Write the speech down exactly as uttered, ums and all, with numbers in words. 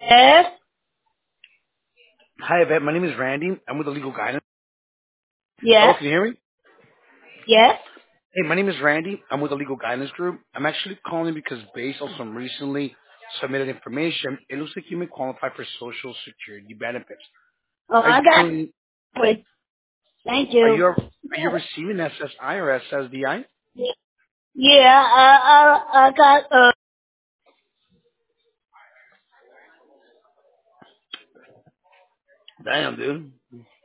Yes, Hi, Yvette. My name is Randy. I'm with the Legal Guidance. Hello, yes, can you hear me? yes. Hey, my name is Randy. I'm with the Legal Guidance Group. I'm actually calling because based on some recently submitted information, it looks like you may qualify for Social Security benefits. Oh, Are you I got currently, it. Thank are you. you, are you receiving S S I or S S D I? Yeah, I, I, I got, uh, Damn, dude.